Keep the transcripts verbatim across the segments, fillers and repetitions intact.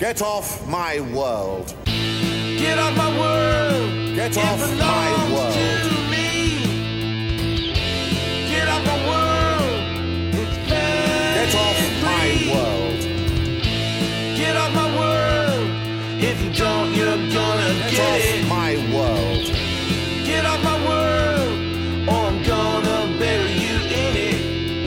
Get off my world. Get off my world. Get It off my belongs world. to me. Get off my world. It's Get off my free. world. Get off my world. If you don't, you're gonna Get get off it. my world. Get off my world, or I'm gonna bury you in it.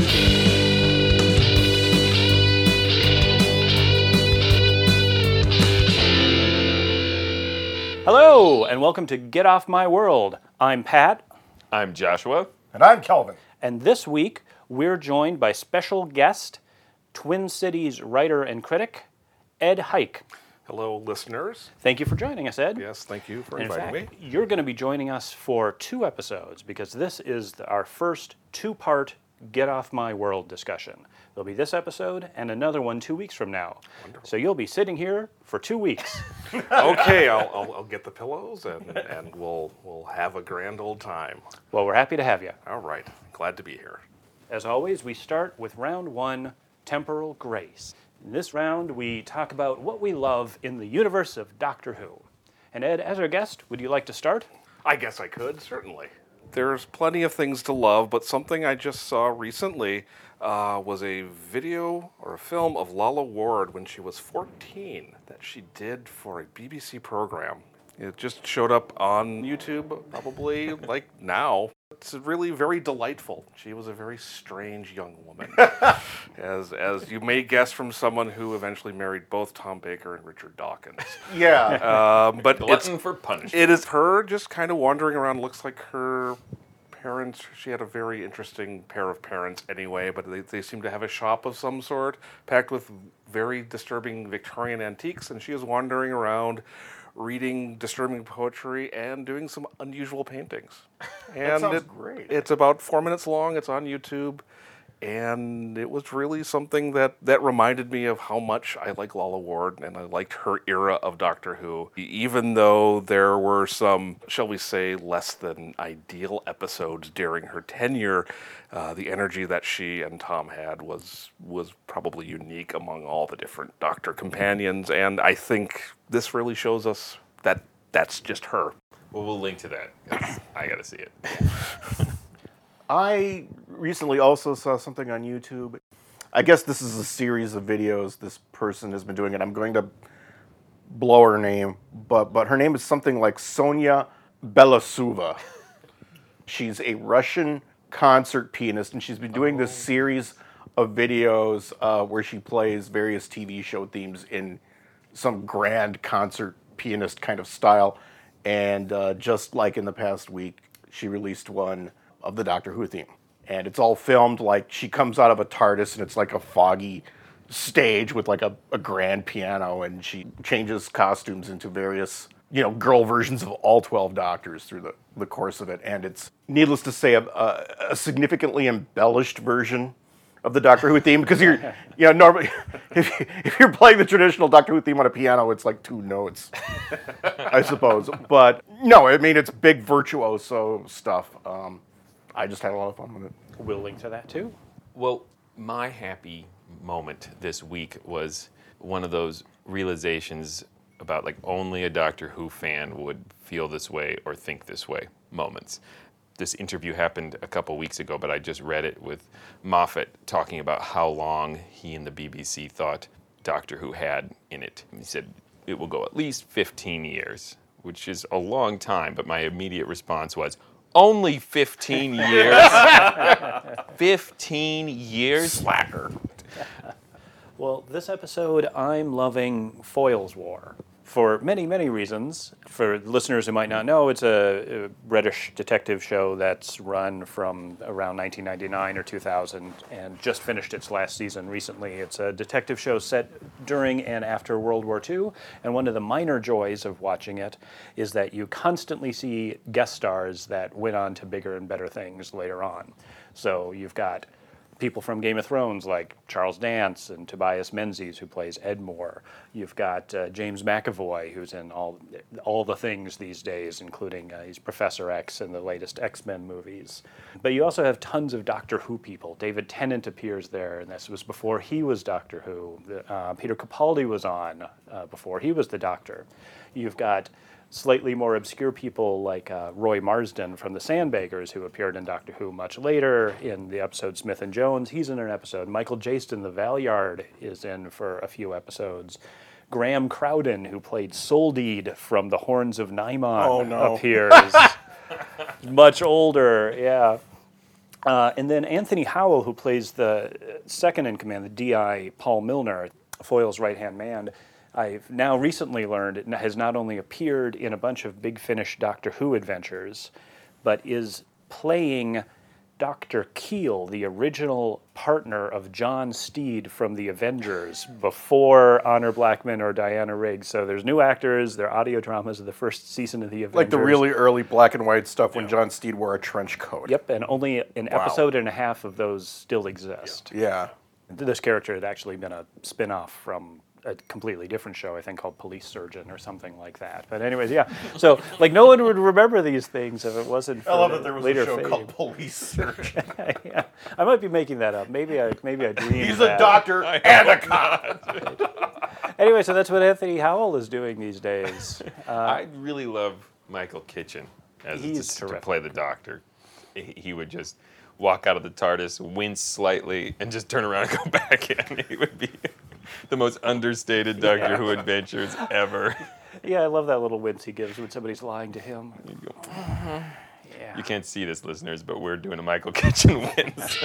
Hello, and welcome to Get Off My World. I'm Pat, I'm Joshua. And I'm Kelvin. and this week we're joined by special guest, Twin Cities writer and critic, Ed Hike. Hello, listeners. Thank you for joining us, Ed. Yes, thank you for In inviting fact, me. you're going to be joining us for two episodes because this is the- our first two-part Get Off My World discussion. There'll be this episode and another one two weeks from now. So you'll be sitting here for two weeks. Okay, I'll, I'll, I'll get the pillows and, and we'll we'll have a grand old time. Well, we're happy to have you. All right, glad to be here. As always, we start with round one, Temporal Grace. In this round, we talk about what we love in the universe of Doctor Who. And Ed, as our guest, would you like to start? I guess I could, certainly. There's plenty of things to love, but something I just saw recently uh, was a video or a film of Lalla Ward when she was fourteen that she did for a B B C program. It just showed up on YouTube, probably like now. It's really very delightful. She was a very strange young woman, as as you may guess from someone who eventually married both Tom Baker and Richard Dawkins. Yeah. Um, but it's, Glutton for punishment. it is her just kind of wandering around. Looks like her parents, she had a very interesting pair of parents anyway, but they, they seem to have a shop of some sort, packed with very disturbing Victorian antiques, and she is wandering around reading disturbing poetry and doing some unusual paintings. And sounds it- great. It's about four minutes long, it's on YouTube, and it was really something that, that reminded me of how much I like Lalla Ward and I liked her era of Doctor Who. Even though there were some, shall we say, less than ideal episodes during her tenure, uh, the energy that she and Tom had was was probably unique among all the different Doctor companions, and I think this really shows us that that's just her. Well, we'll link to that. 'Cause I got to see it. I recently also saw something on YouTube. I guess this is a series of videos this person has been doing, and I'm going to blow her name, but but her name is something like Sonia Belousova. She's a Russian concert pianist, and she's been doing this series of videos uh, where she plays various T V show themes in some grand concert pianist kind of style. And uh, just like in the past week, she released one of the Doctor Who theme. And it's all filmed like she comes out of a TARDIS and it's like a foggy stage with like a, a grand piano, and she changes costumes into various, you know, girl versions of all twelve Doctors through the, the course of it. And it's, needless to say, a, a, a significantly embellished version of the Doctor Who theme, because you're, you know, normally, if, you, if you're playing the traditional Doctor Who theme on a piano, it's like two notes, I suppose. But no, I mean, it's big virtuoso stuff. Um, I just had a lot of fun with it. We'll link to that too. Well, my happy moment this week was one of those realizations about like only a Doctor Who fan would feel this way or think this way moments. This interview happened a couple weeks ago, but I just read it with Moffat talking about how long he and the B B C thought Doctor Who had in it. He said it will go at least fifteen years, which is a long time, but my immediate response was, only fifteen years? fifteen years? Slacker. Well, this episode, I'm loving Foyle's War for many, many reasons. For listeners who might not know, it's a, a British detective show that's run from around nineteen ninety-nine or two thousand and just finished its last season recently. It's a detective show set during and after World War Two, and one of the minor joys of watching it is that you constantly see guest stars that went on to bigger and better things later on. So you've got people from Game of Thrones like Charles Dance and Tobias Menzies, who plays Edmure. You've got uh, James McAvoy, who's in all all the things these days, including uh, he's Professor X in the latest X-Men movies. But you also have tons of Doctor Who people. David Tennant appears there, and this was before he was Doctor Who. Uh, Peter Capaldi was on uh, before he was the Doctor. You've got slightly more obscure people like uh, Roy Marsden from the Sandbagers, who appeared in Doctor Who much later in the episode Smith and Jones. He's in an episode. Michael Jaston, the Valyard, is in for a few episodes. Graham Crowden, who played Soldeed from The Horns of Naimon, Oh, no. appears. Much older, yeah. Uh, and then Anthony Howell, who plays the second in command, the D I Paul Milner, Foyle's right-hand man, I've now recently learned it has not only appeared in a bunch of Big Finish Doctor Who adventures, but is playing Doctor Keel, the original partner of John Steed from the Avengers, before Honor Blackman or Diana Rigg. So there's new actors, they're audio dramas of the first season of the Avengers. Like the really early black and white stuff when John Steed wore a trench coat. Yep, and only an Wow. episode and a half of those still exist. Yeah. This character had actually been a spin-off from a completely different show, I think, called Police Surgeon or something like that. But anyways, yeah. So, like, no one would remember these things if it wasn't for I love the that there was later a show fame. called Police Surgeon. Yeah. I might be making that up. Maybe I maybe I dreamed He's that. a doctor and a cop. Anyway, so that's what Anthony Howell is doing these days. Uh, I really love Michael Kitchen as He's to, to terrific. play the Doctor. He, he would just walk out of the TARDIS, wince slightly, and just turn around and go back in. He would be the most understated Doctor Who adventures ever. yeah, I love that little wince he gives when somebody's lying to him. You'd go, Yeah. you can't see this, listeners, but we're doing a Michael Kitchen wince.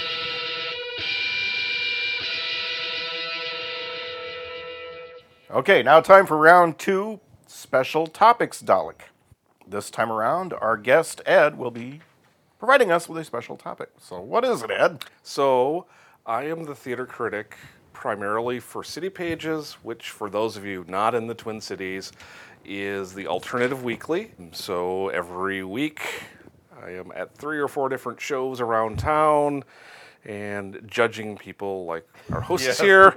Okay, now time for round two, special topics, Dalek. This time around, our guest, Ed, will be providing us with a special topic. So what is it, Ed? So, I am the theater critic primarily for City Pages, which, for those of you not in the Twin Cities, is the alternative weekly. So, every week, I am at three or four different shows around town and judging people like our hosts here,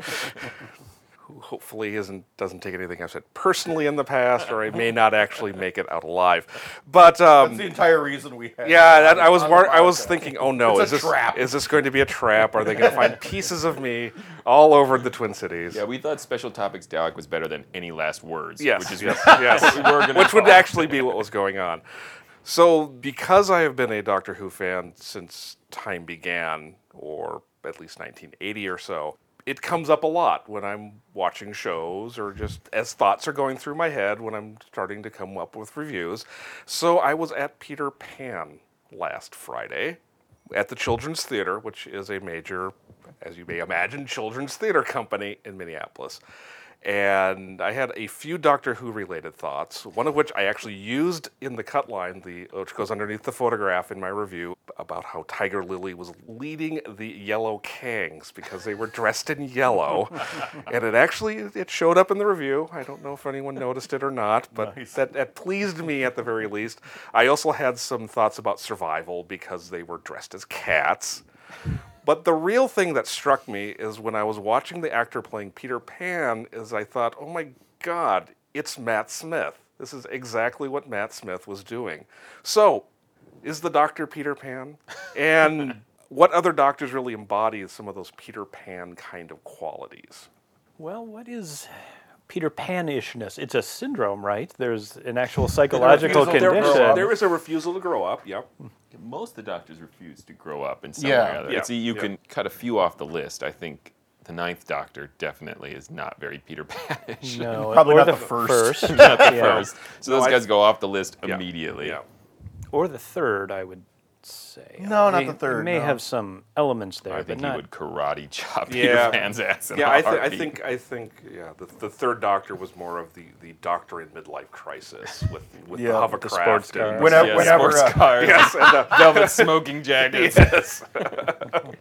who hopefully isn't doesn't take anything I've said personally in the past, or I may not actually make it out alive. But um, That's the entire reason we have. yeah, that, I was on the war- I was podcast. thinking, oh no, It's a is this trap. is this going to be a trap? Are they going to find pieces of me all over the Twin Cities? Yeah, we thought Special Topics Dalek was better than any last words. Yes, which is yes, what yes. we were gonna Which would call it. actually be what was going on. So, because I have been a Doctor Who fan since time began, or at least nineteen eighty or so, it comes up a lot when I'm watching shows or just as thoughts are going through my head when I'm starting to come up with reviews. So, I was at Peter Pan last Friday at the Children's Theater, which is a major, as you may imagine, children's theater company in Minneapolis. And I had a few Doctor Who related thoughts, one of which I actually used in the cut line, the, which goes underneath the photograph in my review, about how Tiger Lily was leading the Yellow Kangs because they were dressed in yellow. And it actually, it showed up in the review. I don't know if anyone noticed it or not, but Nice. that, that pleased me at the very least. I also had some thoughts about survival because they were dressed as cats. But the real thing that struck me is when I was watching the actor playing Peter Pan, is I thought, oh my God, it's Matt Smith. This is exactly what Matt Smith was doing. So, is the Doctor Peter Pan? And what other doctors really embody some of those Peter Pan kind of qualities? Well, what is Peter Pan-ishness? It's a syndrome, right? There's an actual psychological refusal to condition. grow up. There is a refusal to grow up, yep. Most of the doctors refuse to grow up in some Yeah. way or other. Yeah. It's, you Yeah. can cut a few off the list. I think the Ninth Doctor definitely is not very Peter Pan-ish. No, Probably or not the, the first. first. Not the Yeah. first. So No, those I- guys go off the list Yeah. immediately. Yeah. Or the third, I would say. No, It not may- the third, It may no. have some elements there, I but think not. he would karate chop Yeah. Peter Pan's ass in Yeah, a I, th- I heartbeat. think, I think, yeah, the, the third Doctor was more of the, the Doctor in midlife crisis with, with Yeah, the the hovercraft. sports and- car. Whenever, Yeah, whenever, sports uh, cars, Yes, and the, velvet smoking jackets. yes.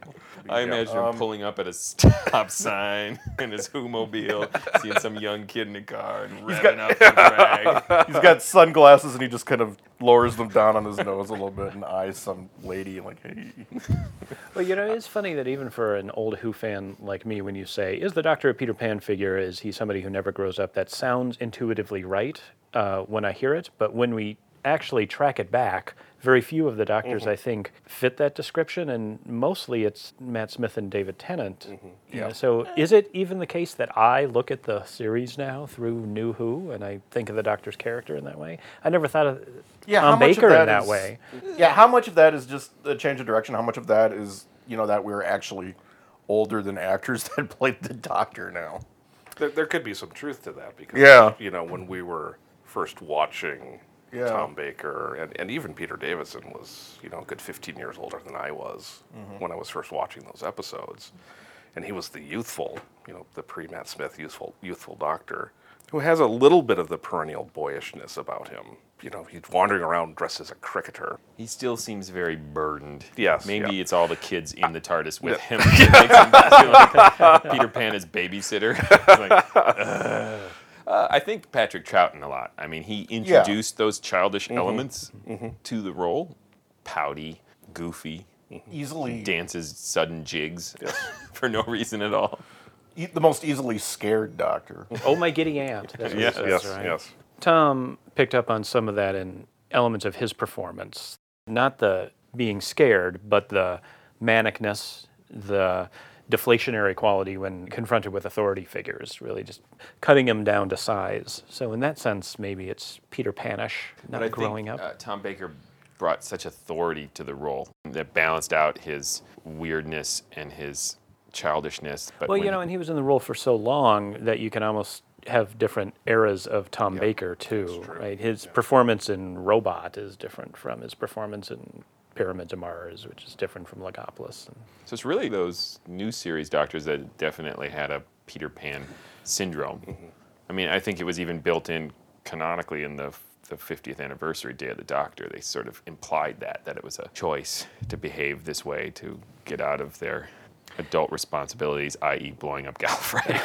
be. I Yeah. imagine Um, him pulling up at a stop sign in his Who-mobile, seeing some young kid in a car and revving got- up the drag. He's got sunglasses and he just kind of lowers them down on his nose a little bit and eyes some lady like, hey. Well, you know, it's funny that even for an old Who fan like me, when you say, is the Doctor a Peter Pan figure? Is he somebody who never grows up? That sounds intuitively right uh, when I hear it. But when we actually track it back, very few of the Doctors, Mm-hmm. I think, fit that description. And mostly it's Matt Smith and David Tennant. Mm-hmm. You know, so is it even the case that I look at the series now through New Who and I think of the Doctor's character in that way? I never thought of Yeah, Tom how much of Baker that in that is- way. Yeah, how much of that is just a change of direction? How much of that is, you know, that we're actually older than actors that played the Doctor now? There, there could be some truth to that because, Yeah. you know, when we were first watching Yeah. Tom Baker and, and even Peter Davison was, you know, a good fifteen years older than I was Mm-hmm. when I was first watching those episodes. And he was the youthful, you know, the pre-Matt Smith youthful, youthful doctor who has a little bit of the perennial boyishness about him. You know, he's wandering around dressed as a cricketer. He still seems very burdened. Yes, Maybe yeah. it's all the kids in the TARDIS with him that makes him feel like Peter Pan is babysitter. It's like, uh. Uh, I think Patrick Troughton a lot. I mean, he introduced those childish elements to the role. Pouty, goofy, Easily, dances sudden jigs for no reason at all. e- the most easily scared Doctor. Oh, my giddy aunt. That's what Yes, he says, Yes, right? yes. Tom picked up on some of that in elements of his performance. Not the being scared, but the manicness, the deflationary quality when confronted with authority figures, really just cutting him down to size. So in that sense, maybe it's Peter Panish, not But I growing think, up. Uh, Tom Baker brought such authority to the role that balanced out his weirdness and his childishness. But Well, when you know, and he was in the role for so long that you can almost have different eras of Tom Baker too, right? His performance in Robot is different from his performance in Pyramids of Mars, which is different from Legopolis. And So it's really those new series doctors that definitely had a Peter Pan syndrome. I mean, I think it was even built in canonically in the the fiftieth anniversary Day of the Doctor. They sort of implied that, that it was a choice to behave this way, to get out of their adult responsibilities, that is blowing up Gallifrey.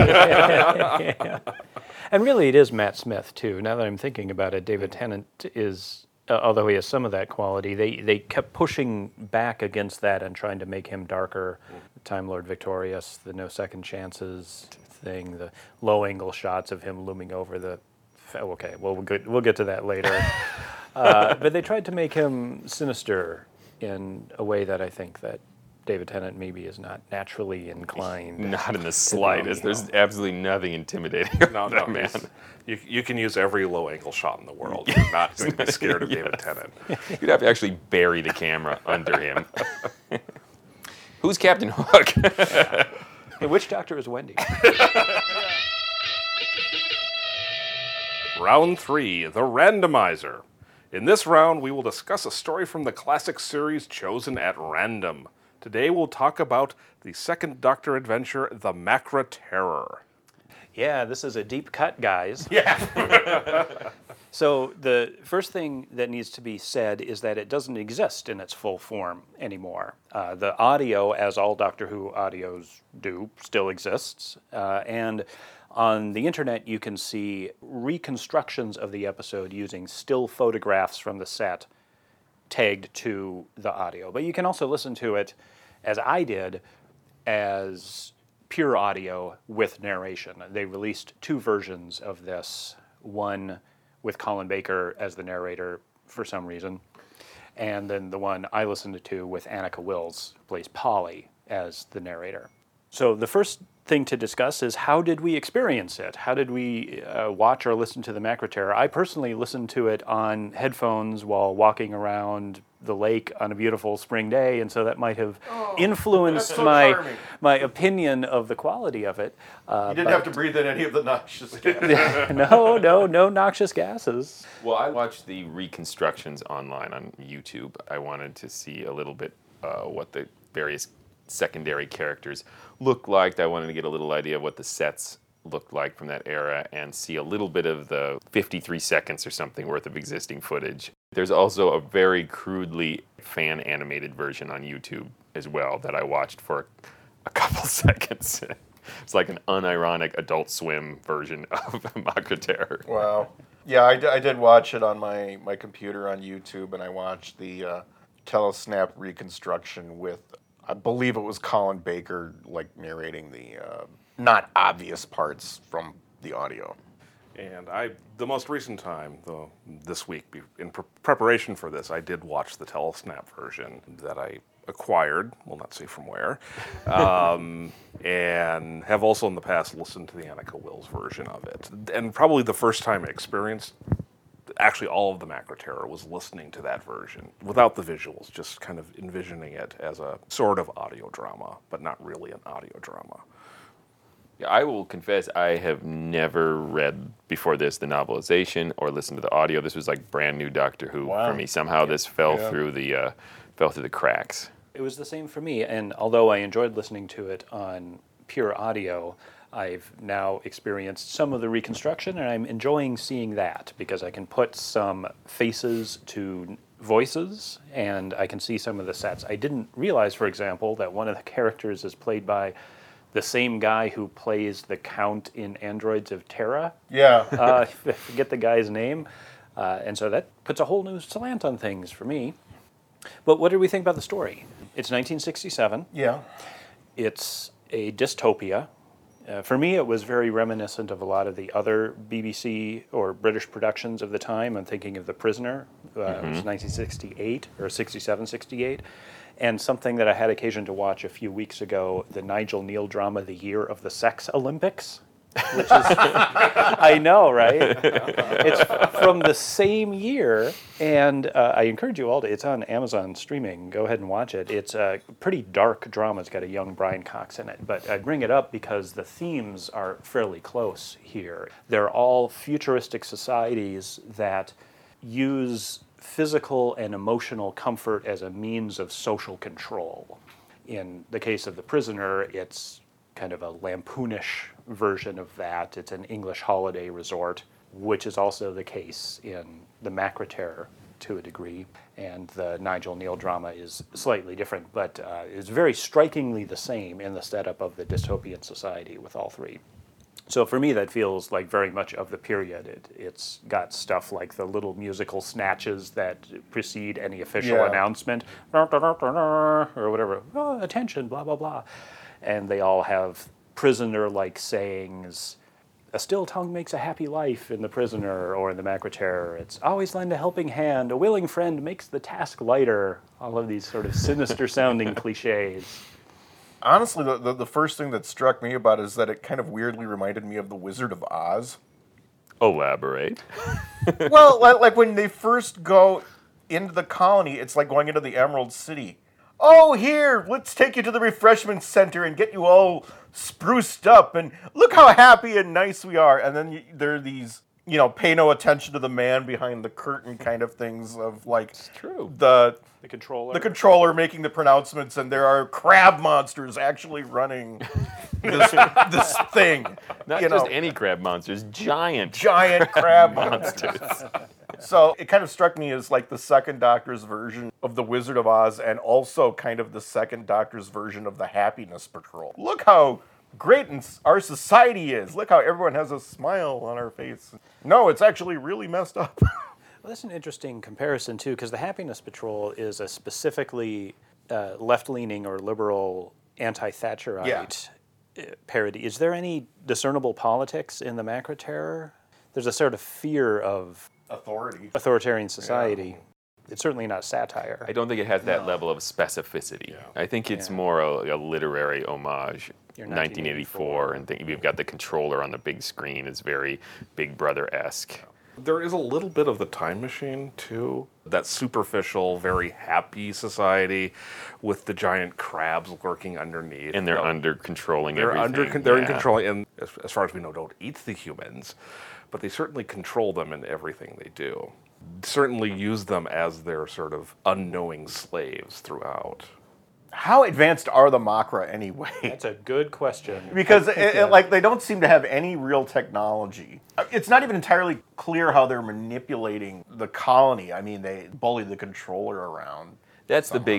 And really, it is Matt Smith too. Now that I'm thinking about it, David Tennant is, uh, although he has some of that quality, they they kept pushing back against that and trying to make him darker. Time Lord Victorious, the No Second Chances thing, the low angle shots of him looming over the. Oh, okay, well we'll get we'll get to that later. uh, but they tried to make him sinister in a way that I think that David Tennant maybe is not naturally inclined. Not in the slightest. There's absolutely nothing intimidating about No, no, that man. he's- You, you can use every low angle shot in the world. You're not going to be scared of David Tennant. You'd have to actually bury the camera under him. Who's Captain Hook? Hey, which Doctor is Wendy? Round three, the randomizer. In this round, we will discuss a story from the classic series chosen at random. Today, we'll talk about the second Doctor adventure, The Macra Terror. Yeah, this is a deep cut, guys. Yeah. So the first thing that needs to be said is that it doesn't exist in its full form anymore. Uh, the audio, as all Doctor Who audios do, still exists. Uh, and on the internet, you can see reconstructions of the episode using still photographs from the set tagged to the audio. But you can also listen to it, as I did, as pure audio with narration. They released two versions of this, one with Colin Baker as the narrator for some reason, and then the one I listened to with Annika Wills, who plays Polly, as the narrator. So the first thing to discuss is how did we experience it? How did we uh, watch or listen to the Macra Terror? I personally listened to it on headphones while walking around the lake on a beautiful spring day, and so that might have influenced that's so my charming. my opinion of the quality of it. Uh, You didn't have to breathe in any of the noxious gas. no, no, no noxious gases. Well, I watched the reconstructions online on YouTube. I wanted to see a little bit uh, what the various secondary characters looked like. I wanted to get a little idea of what the sets looked like from that era and see a little bit of the fifty-three seconds or something worth of existing footage. There's also a very crudely fan-animated version on YouTube as well that I watched for a couple seconds. It's like an unironic Adult Swim version of Macra Terror. Wow. Yeah, I, d- I did watch it on my, my computer on YouTube, and I watched the uh, Telesnap reconstruction with, I believe it was Colin Baker, like narrating the uh, not obvious parts from the audio. And I, the most recent time, though, this week, be- in pre- preparation for this, I did watch the Telesnap version that I acquired, will not say from where, um, and have also in the past listened to the Annika Wills version of it. And probably the first time I experienced actually all of the Macra Terror was listening to that version without the visuals, just kind of envisioning it as a sort of audio drama, but not really an audio drama. Yeah, I will confess I have never read before this the novelization or listened to the audio. This was like brand new Doctor Who Wow. for me. Somehow this fell Yeah. through the uh, fell through the cracks. It was the same for me, and although I enjoyed listening to it on pure audio, I've now experienced some of the reconstruction, and I'm enjoying seeing that because I can put some faces to voices, and I can see some of the sets. I didn't realize, for example, that one of the characters is played by the same guy who plays the Count in Androids of Terra. Yeah. uh, I forget the guy's name, uh, and so that puts a whole new slant on things for me. But what did we think about the story? It's nineteen sixty-seven. Yeah. It's a dystopia. Uh, for me, it was very reminiscent of a lot of the other B B C or British productions of the time. I'm thinking of The Prisoner. Uh, mm-hmm. It was nineteen sixty-eight or sixty-seven, sixty-eight. And something that I had occasion to watch a few weeks ago, the Nigel Neal drama, The Year of the Sex Olympics. Which is, I know, right? It's from the same year, and uh, I encourage you all to, it's on Amazon streaming, go ahead and watch it. It's a pretty dark drama, it's got a young Brian Cox in it, but I bring it up because the themes are fairly close here. They're all futuristic societies that use physical and emotional comfort as a means of social control. In the case of The Prisoner, it's kind of a lampoonish version of that. It's an English holiday resort, which is also the case in the Macra Terror to a degree. And the Nigel Neal drama is slightly different, but uh, is very strikingly the same in the setup of the dystopian society with all three. So for me, that feels like very much of the period. It, it's got stuff like the little musical snatches that precede any official Yeah. announcement, or whatever, oh, attention, blah, blah, blah. And they all have prisoner-like sayings. A still tongue makes a happy life in The Prisoner, or in the Macra Terror. It's always lend a helping hand. A willing friend makes the task lighter. All of these sort of sinister-sounding cliches. Honestly, the, the, the first thing that struck me about it is that it kind of weirdly reminded me of The Wizard of Oz. Elaborate. Well, like, like when they first go into the colony, it's like going into the Emerald City. Oh, here, let's take you to the refreshment center and get you all spruced up, and look how happy and nice we are. And then you, there are these, you know, pay no attention to the man behind the curtain kind of things of like It's true. the The controller. the controller making the pronouncements, and there are crab monsters actually running this this thing. Not you just know, any crab monsters, giant giant crab monsters. monsters. So it kind of struck me as like the second Doctor's version of The Wizard of Oz, and also kind of the second Doctor's version of the Happiness Patrol. Look how great our society is. Look how everyone has a smile on our face. No, it's actually really messed up. Well, that's an interesting comparison, too, because the Happiness Patrol is a specifically uh, left-leaning or liberal anti-Thatcherite uh, parody. Is there any discernible politics in the Macra Terror? There's a sort of fear of Authority. authoritarian society. It's certainly not satire. I don't think it has that level of specificity. I think it's Yeah. more a, a literary homage. Your nineteen eighty-four, and think we've got the controller on the big screen. It's very Big Brother-esque. There is a little bit of the time machine, too. That superficial, very happy society with the giant crabs lurking underneath. And they're You know, under controlling They're everything. under. They're in Yeah. control, and as, as far as we know, don't eat the humans, but they certainly control them in everything they do. Certainly use them as their sort of unknowing slaves throughout. How advanced are the Makra anyway? That's a good question. Because it, it, like they don't seem to have any real technology. It's not even entirely clear how they're manipulating the colony. I mean, they bully the controller around. That's the big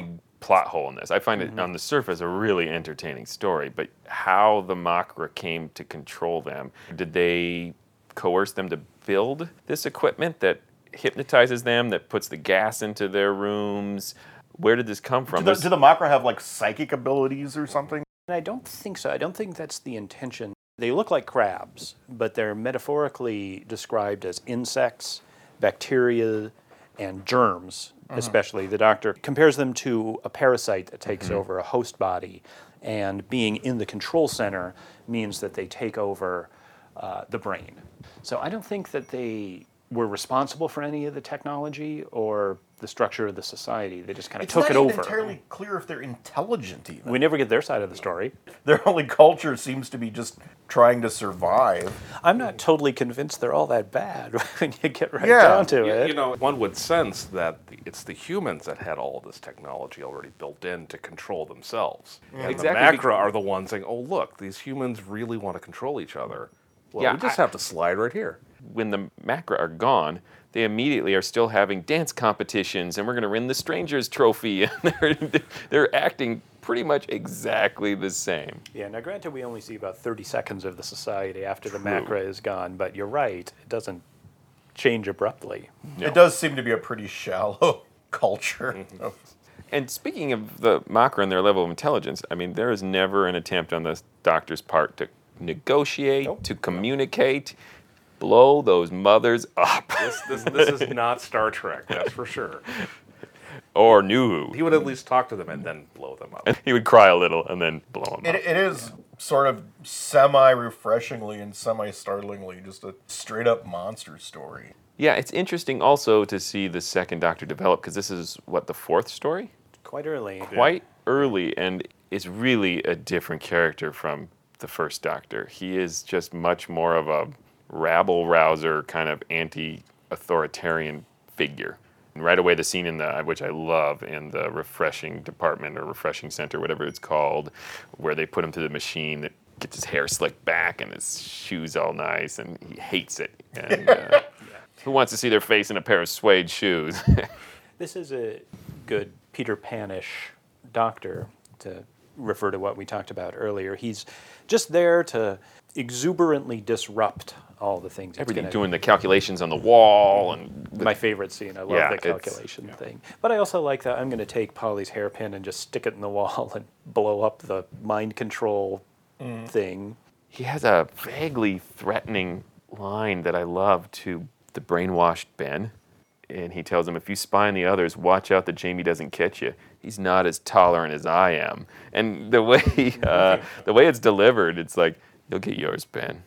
plot hole in this. I find it on the surface a really entertaining story, but how the Makra came to control them, did they coerce them to build this equipment that hypnotizes them, that puts the gas into their rooms? Where did this come from? Do the, do the Makra have like psychic abilities or something? I don't think so. I don't think that's the intention. They look like crabs, but they're metaphorically described as insects, bacteria, and germs, mm-hmm. especially. The doctor compares them to a parasite that takes mm-hmm. over a host body, and being in the control center means that they take over uh, the brain. So I don't think that they were responsible for any of the technology or the structure of the society. They just kind of It's took not it even over. entirely clear if they're intelligent even. We never get their side of the story. Their only culture seems to be just trying to survive. I'm not totally convinced they're all that bad when you get right Yeah. down to You, it. you know, one would sense that the, it's the humans that had all this technology already built in to control themselves. And Exactly. the Makra are the ones saying, oh, look, these humans really want to control each other. Well, Yeah, we just I- have to slide right here. When the Makra are gone, they immediately are still having dance competitions, and we're going to win the Strangers Trophy, and they're, they're acting pretty much exactly the same. Yeah, now granted we only see about thirty seconds of the society after the True. Makra is gone, but you're right, it doesn't change abruptly. No. It does seem to be a pretty shallow culture. Mm-hmm. And speaking of the Makra and their level of intelligence, I mean, there is never an attempt on the Doctor's part to negotiate, Nope. to communicate, blow those mothers up. This, this, this is not Star Trek, that's for sure. Or New Who. He would at least talk to them and then blow them up. And he would cry a little and then blow them It, up. it is sort of semi-refreshingly and semi-startlingly just a straight-up monster story. Yeah, it's interesting also to see the second Doctor develop, because this is, what, the fourth story? Quite early. Quite early, and is really a different character from the first Doctor. He is just much more of a rabble-rouser, kind of anti-authoritarian figure. And right away, the scene in the, which I love, in the refreshing department or refreshing center, whatever it's called, where they put him through the machine that gets his hair slicked back and his shoes all nice, and he hates it. And uh, who wants to see their face in a pair of suede shoes? This is a good Peter Pan-ish Doctor, to refer to what we talked about earlier. He's just there to exuberantly disrupt all the things. it's Everything, gonna- doing the calculations on the wall, and the, My favorite scene. I love Yeah, the it's- calculation thing. But I also like that I'm going to take Polly's hairpin and just stick it in the wall and blow up the mind control thing. he has a vaguely threatening line that I love to the brainwashed Ben. And he tells him, if you spy on the others, watch out that Jamie doesn't catch you. He's not as tolerant as I am. And the way uh, the way it's delivered, it's like, you'll get yours, Ben.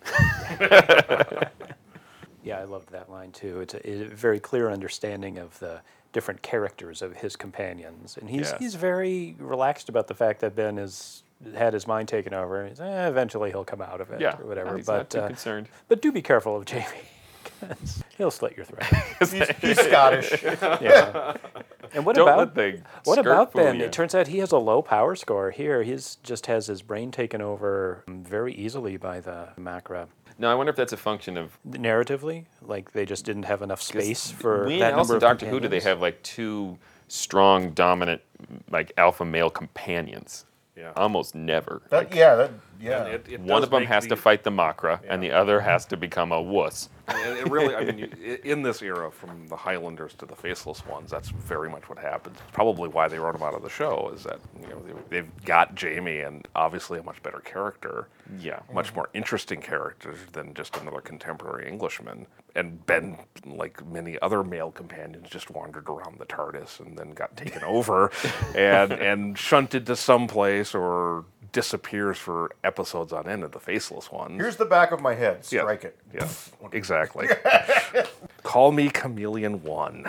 Yeah, I loved that line too. It's a, it's a very clear understanding of the different characters of his companions. And he's Yeah. he's very relaxed about the fact that Ben has had his mind taken over. He's, eh, eventually he'll come out of it Yeah, or whatever. he's but not too uh, concerned. But do be careful of Jamie. 'Cause he'll slit your throat. He's, he's Scottish. Yeah. And what Don't about let the what skirt about fool Ben? you. It turns out he has a low power score here. He's just has his brain taken over very easily by the Makra. No, I wonder if that's a function of Narratively, like they just didn't have enough space for we that and Alice number and of Doctor Who, do they companions. have like two strong, dominant, like alpha male companions? Yeah. Almost never. That, yeah, that, yeah. And it- it One does of them make has the- to fight the Makra, and the other has to become a wuss. And it really, I mean, you, i- in this era, from the Highlanders to the Faceless Ones, that's very much what happens. Probably why they wrote him out of the show is that you know they, they've got Jamie, and obviously a much better character, Yeah. much more interesting character than just another contemporary Englishman. And Ben, like many other male companions, just wandered around the TARDIS and then got taken over and and shunted to someplace or disappears for episodes on end of the Faceless Ones. Here's the back of my head. Yeah. Strike it. Yeah, exactly. Call me Chameleon One.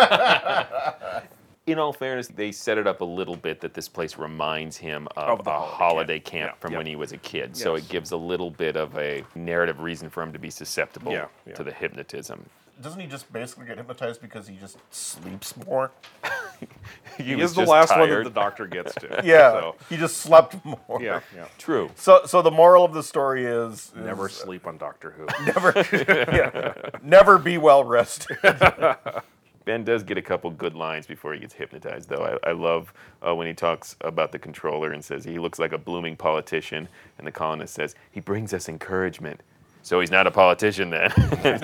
In all fairness, they set it up a little bit that this place reminds him of, Of the a holiday holiday camp. camp Yeah, from yeah. when he was a kid. So Yes. it gives a little bit of a narrative reason for him to be susceptible Yeah, yeah. to the hypnotism. Doesn't he just basically get hypnotized because he just sleeps more? He was is the just last one that tired. the doctor gets to. Yeah, So, he just slept more. yeah, yeah. True. So, so the moral of the story is, is Never sleep on Doctor Who. never, yeah, never be well rested. Ben does get a couple good lines before he gets hypnotized, though. I, I love uh, when he talks about the controller and says he looks like a blooming politician, and the colonist says, he brings us encouragement. So he's not a politician then.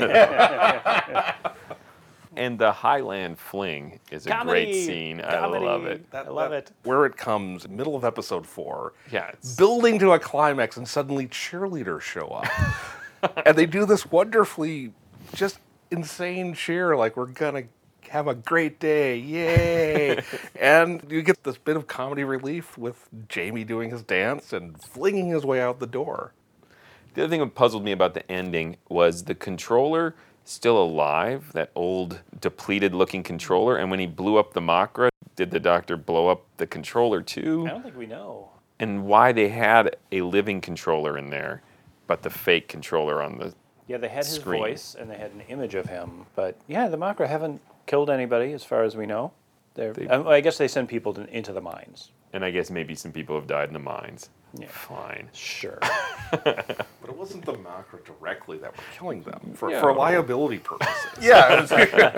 And the Highland Fling is a Comedy! great scene. Comedy! I love it. I love it. Where it comes, middle of episode four. Yeah, it's- Building to a climax, and suddenly cheerleaders show up. And they do this wonderfully just insane cheer, like we're gonna have a great day, yay! And you get this bit of comedy relief with Jamie doing his dance and flinging his way out the door. The other thing that puzzled me about the ending was the controller still alive, that old depleted-looking controller, and when he blew up the Makra, did the doctor blow up the controller too? I don't think we know. And why they had a living controller in there, but the fake controller on the Yeah, they had his Screen. voice and they had an image of him, but yeah, the Makra haven't killed anybody as far as we know. They're, They- um, I guess they send people to, into the mines. and I guess maybe some people have died in the mines. Yeah. Fine. Sure. But it wasn't the Makra directly that were killing them, for, Yeah. for liability purposes. Yeah, it was,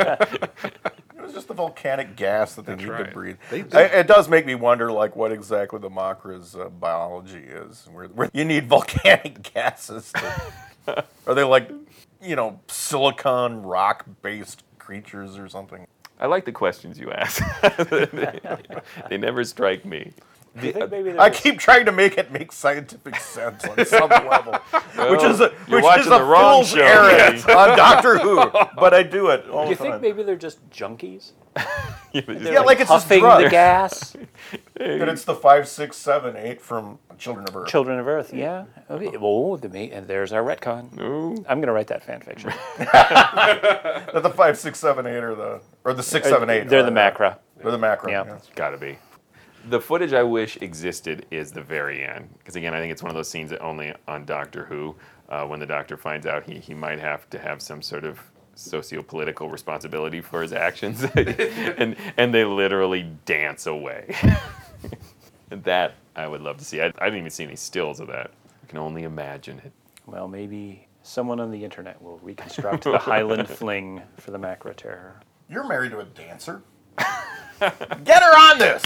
it was just the volcanic gas that they need to right. breathe. They I, it does make me wonder, like, what exactly the Makra's uh, biology is. Where, where you need volcanic gases. To, are they like, you know, silicon rock-based creatures or something? I like the questions you ask. They never strike me. Do you think maybe I there's- keep trying to make it make scientific sense on some level, which is a, you're which watching is a the wrong fool's show, errand buddy. on Doctor Who. But I do it all Do you the think time. maybe they're just junkies? They're Yeah, like it's a huffing drug. the gas. And it's the five, six, seven, eight from Children of Earth. Children of Earth, yeah. Okay. Oh, the ma- and there's our retcon. Ooh. I'm going to write that fan fiction. Not the five, six, seven, eight, or the or the six, seven, eight. They're the uh, Makra. They're the Makra. Yeah. Yeah. Gotta be. The footage I wish existed is the very end. Because again, I think it's one of those scenes that only on Doctor Who, uh, when the Doctor finds out he, he might have to have some sort of socio-political responsibility for his actions. and and they literally dance away. And that I would love to see. I, I didn't even see any stills of that. I can only imagine it. Well, maybe someone on the internet will reconstruct the Highland Fling for the Makra terror. You're married to a dancer. Get her on this.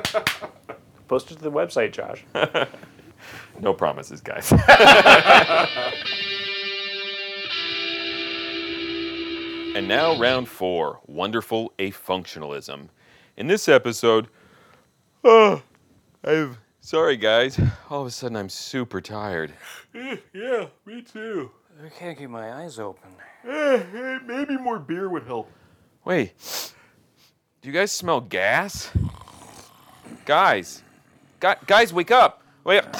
Post it to the website, Josh. No promises, guys. And now, round four, wonderful afunctionalism. In this episode, oh, I've sorry guys. All of a sudden, I'm super tired. Yeah, me too. I can't keep my eyes open. Maybe more beer would help. Wait, do you guys smell gas? Guys, Gu- guys, wake up! Wait up!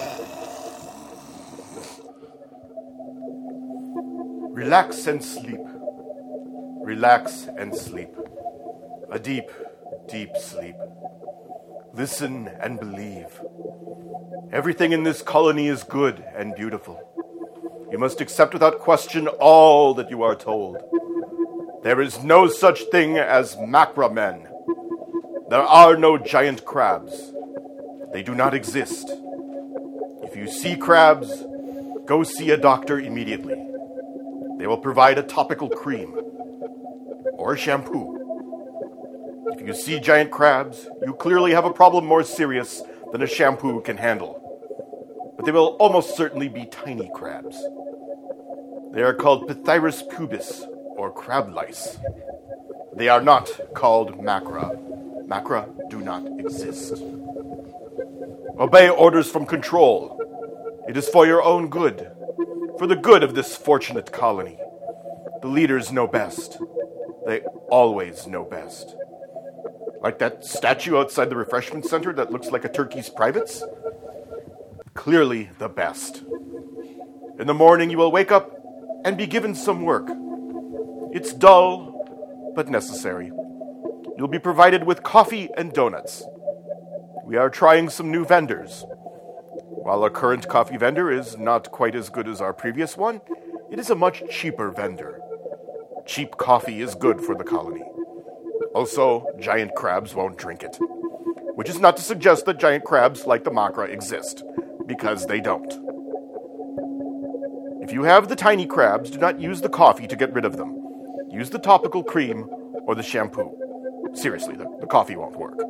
Relax and sleep. Relax and sleep. A deep, deep sleep. Listen and believe. Everything in this colony is good and beautiful. You must accept without question all that you are told. There is no such thing as Makra men. There are no giant crabs. They do not exist. If you see crabs, go see a doctor immediately. They will provide a topical cream or shampoo. If you see giant crabs, you clearly have a problem more serious than a shampoo can handle. But they will almost certainly be tiny crabs. They are called Pithyrus pubis, or crab lice. They are not called Makra. Makra do not exist. Obey orders from control. It is for your own good, for the good of this fortunate colony. The leaders know best. They always know best. Like that statue outside the refreshment center that looks like a turkey's privates? Clearly the best. In the morning you will wake up and be given some work. It's dull, but necessary. You'll be provided with coffee and donuts. We are trying some new vendors. While our current coffee vendor is not quite as good as our previous one, it is a much cheaper vendor. Cheap coffee is good for the colony. Also, giant crabs won't drink it. Which is not to suggest that giant crabs like the Makra exist, because they don't. If you have the tiny crabs, do not use the coffee to get rid of them. Use the topical cream or the shampoo. Seriously, the, the coffee won't work.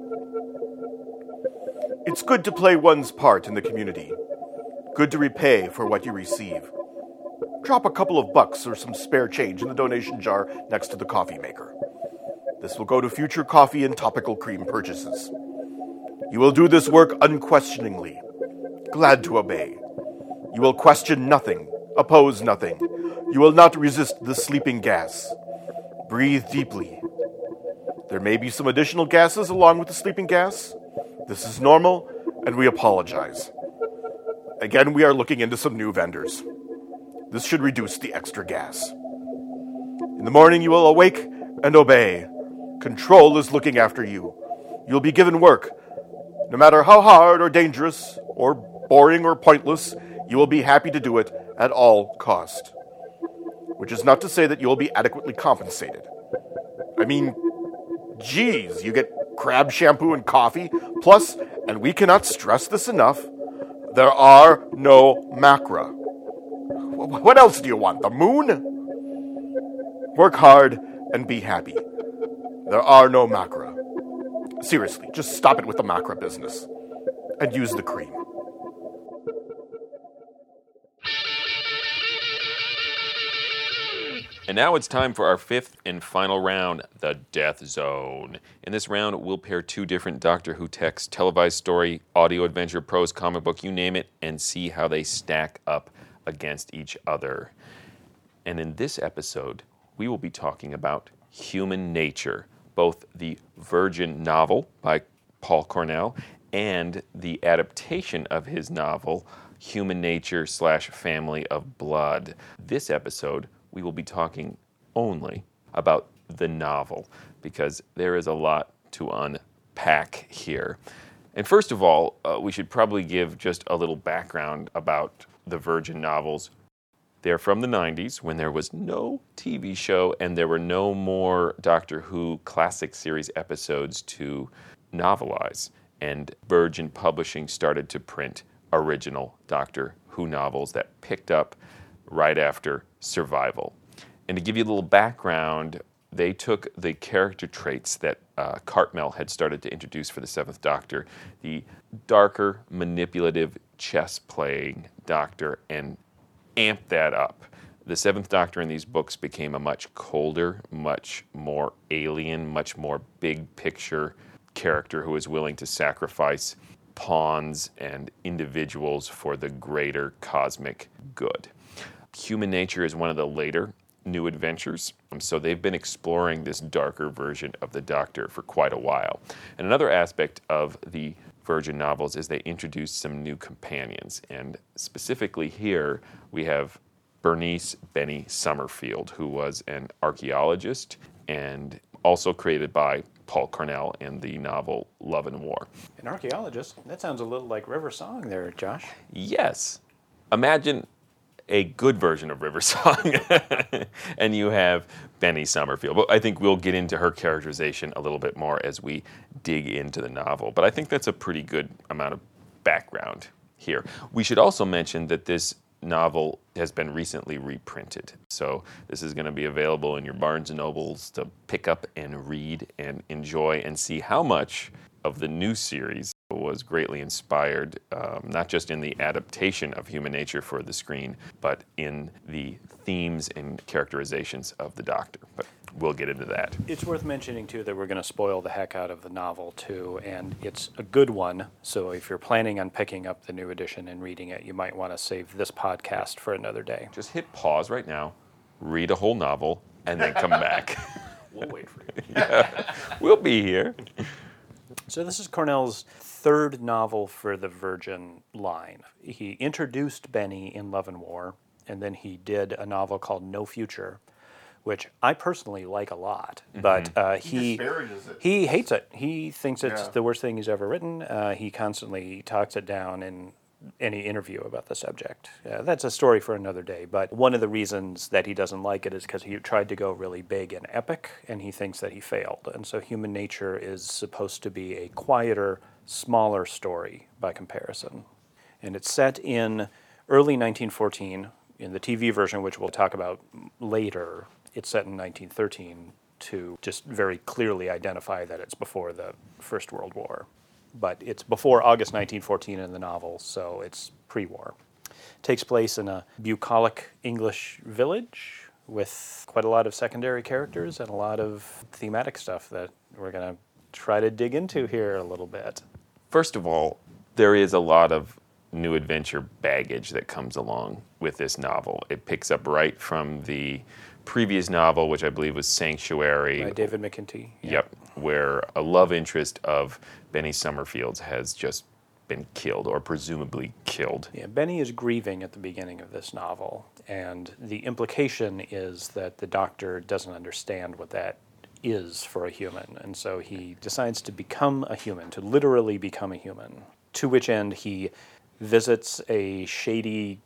It's good to play one's part in the community. Good to repay for what you receive. Drop a couple of bucks or some spare change in the donation jar next to the coffee maker. This will go to future coffee and topical cream purchases. You will do this work unquestioningly, glad to obey. You will question nothing, oppose nothing. You will not resist the sleeping gas. Breathe deeply. There may be some additional gases along with the sleeping gas. This is normal, and we apologize. Again, we are looking into some new vendors. This should reduce the extra gas. In the morning, you will awake and obey. Control is looking after you. You'll be given work. No matter how hard or dangerous or boring or pointless, you will be happy to do it at all cost. Which is not to say that you will be adequately compensated. I mean, geez, you get crab shampoo and coffee, plus, and we cannot stress this enough, there are no macra. What else do you want, the moon? Work hard and be happy. There are no macra. Seriously, just stop it with the macra business. And use the cream. And now it's time for our fifth and final round, the Death Zone. In this round, we'll pair two different Doctor Who texts, televised story, audio adventure, prose, comic book, you name it, and see how they stack up against each other. And in this episode, we will be talking about Human Nature, both the Virgin novel by Paul Cornell and the adaptation of his novel, Human Nature slash Family of Blood. This episode, we will be talking only about the novel because there is a lot to unpack here. And first of all, uh, we should probably give just a little background about the Virgin novels. They're from the nineties when there was no T V show and there were no more Doctor Who classic series episodes to novelize. And Virgin Publishing started to print original Doctor Who novels that picked up right after Survival. And to give you a little background, they took the character traits that uh, Cartmel had started to introduce for the Seventh Doctor, the darker, manipulative, chess-playing Doctor, and amped that up. The Seventh Doctor in these books became a much colder, much more alien, much more big-picture character who is willing to sacrifice pawns and individuals for the greater cosmic good. Human Nature is one of the later new adventures, so they've been exploring this darker version of the Doctor for quite a while. And another aspect of the Virgin novels is they introduced some new companions, and specifically here we have Bernice Benny Summerfield, who was an archaeologist and also created by Paul Cornell in the novel Love and War. An archaeologist? That sounds a little like River Song there, Josh. Yes. Imagine a good version of River Song, and you have Benny Summerfield. But I think we'll get into her characterization a little bit more as we dig into the novel. But I think that's a pretty good amount of background here. We should also mention that this novel has been recently reprinted. So this is going to be available in your Barnes and Nobles to pick up and read and enjoy and see how much of the new series was greatly inspired, um, not just in the adaptation of Human Nature for the screen, but in the themes and characterizations of the Doctor. But we'll get into that. It's worth mentioning, too, that we're going to spoil the heck out of the novel, too, and it's a good one. So if you're planning on picking up the new edition and reading it, you might want to save this podcast for another day. Just hit pause right now, read a whole novel, and then come back. We'll wait for you. Yeah, we'll be here. So this is Cornell's third novel for the Virgin line. He introduced Benny in Love and War, and then he did a novel called No Future, which I personally like a lot. Mm-hmm. But uh, he disparages it. He hates it. He thinks it's Yeah. the worst thing he's ever written. Uh, he constantly talks it down in any interview about the subject. Uh, that's a story for another day. But one of the reasons that he doesn't like it is because he tried to go really big and epic, and he thinks that he failed. And so Human Nature is supposed to be a quieter, smaller story by comparison. And it's set in early nineteen fourteen. In the T V version, which we'll talk about later, it's set in nineteen thirteen. to just very clearly identify that it's before the First World War. But it's before August nineteen fourteen in the novel, so it's pre-war. It takes place in a bucolic English village with quite a lot of secondary characters and a lot of thematic stuff that we're going to try to dig into here a little bit. First of all, there is a lot of new adventure baggage that comes along with this novel. It picks up right from the previous novel, which I believe was Sanctuary. By David McKenty. Yeah. Yep, where a love interest of Benny Summerfield's has just been killed, or presumably killed. Yeah, Benny is grieving at the beginning of this novel, and the implication is that the doctor doesn't understand what that is for a human, and so he decides to become a human, to literally become a human, to which end he visits a shady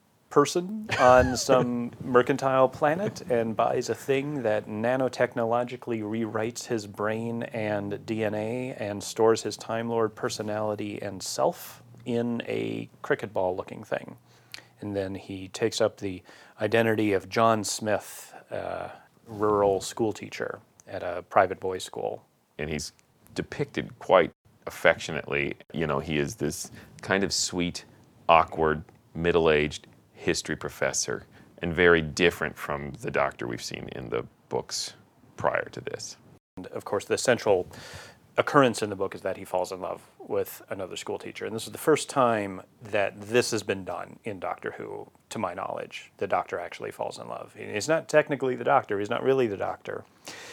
person on some mercantile planet and buys a thing that nanotechnologically rewrites his brain and D N A and stores his Time Lord personality and self in a cricket ball looking thing. And then he takes up the identity of John Smith, a rural school teacher at a private boys' school. And he's depicted quite affectionately. You know, he is this kind of sweet, awkward, middle-aged history professor, and very different from the doctor we've seen in the books prior to this. And of course, the central occurrence in the book is that he falls in love with another school teacher. And this is the first time that this has been done in Doctor Who, to my knowledge. The doctor actually falls in love. He's not technically the doctor, he's not really the doctor,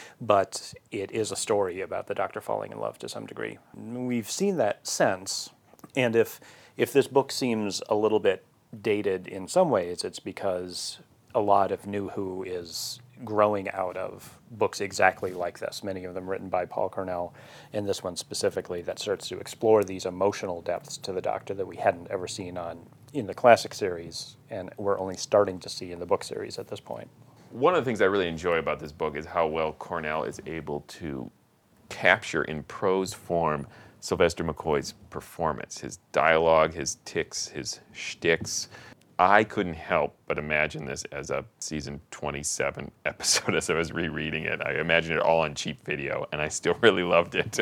but it is a story about the doctor falling in love to some degree. We've seen that since, and if if this book seems a little bit dated in some ways, it's because a lot of New Who is growing out of books exactly like this, many of them written by Paul Cornell, and this one specifically that starts to explore these emotional depths to the Doctor that we hadn't ever seen on in the classic series, and we're only starting to see in the book series at this point. One of the things I really enjoy about this book is how well Cornell is able to capture in prose form Sylvester McCoy's performance, his dialogue, his tics, his shticks. I couldn't help but imagine this as a season twenty-seven episode as I was rereading it. I imagined it all on cheap video, and I still really loved it.